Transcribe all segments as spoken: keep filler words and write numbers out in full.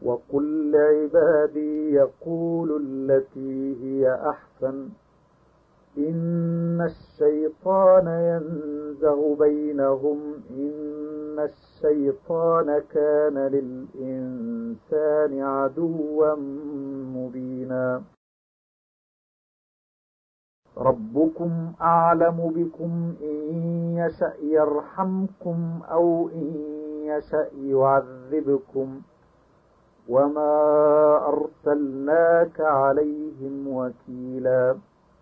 وقل لعبادي يقولوا التي هي أحسن إن الشيطان ينزغ بينهم إن الشيطان كان للإنسان عدوا مبينا ربكم أعلم بكم إن يشأ يرحمكم أو إن يشأ يعذبكم وما أرسلناك عليهم وكيلا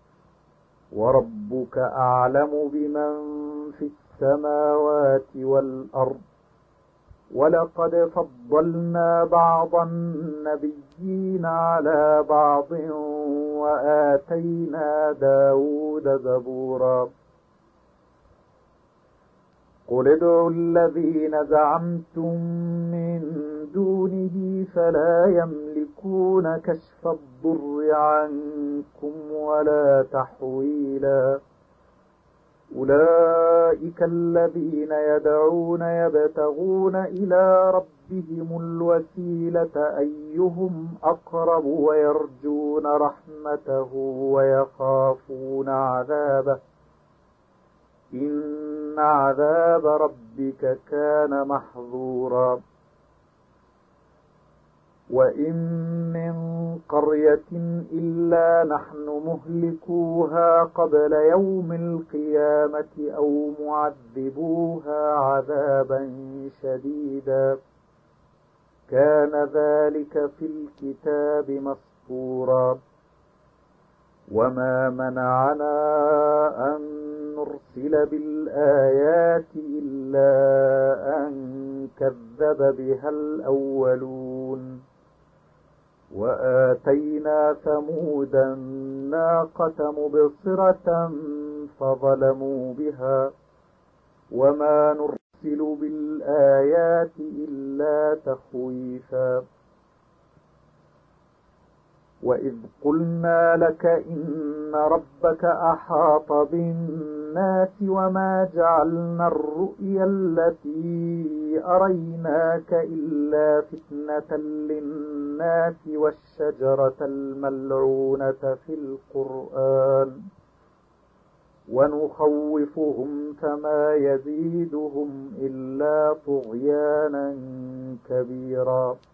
وربك أعلم بمن في السماوات والأرض ولقد فضلنا بعض النبيين على بعض وآتينا داود زبورا قل ادعوا الذين زعمتم من دونه فلا يملكون كشف الضر عنكم ولا تحويلا أولئك الذين يدعون يبتغون إلى ربهم الوسيلة أيهم أقرب ويرجون رحمته ويخافون عذابه إن عذاب ربك كان محظورا وإن من قرية إلا نحن مهلكوها قبل يوم القيامة أو معذبوها عذابا شديدا كان ذلك في الكتاب مسطورا وما منعنا أن نرسل بالآيات إلا أن كذب بها الأولون وآتينا ثمود الناقة مبصرة فظلموا بها وما نرسل بالآيات إلا تخويفا وإذ قلنا لك إن ربك أحاط بالناس وما جعلنا الرؤيا التي أريناك إلا فتنة للناس والشجرة الملعونة في القرآن ونخوفهم فما يزيدهم إلا طغيانا كبيرا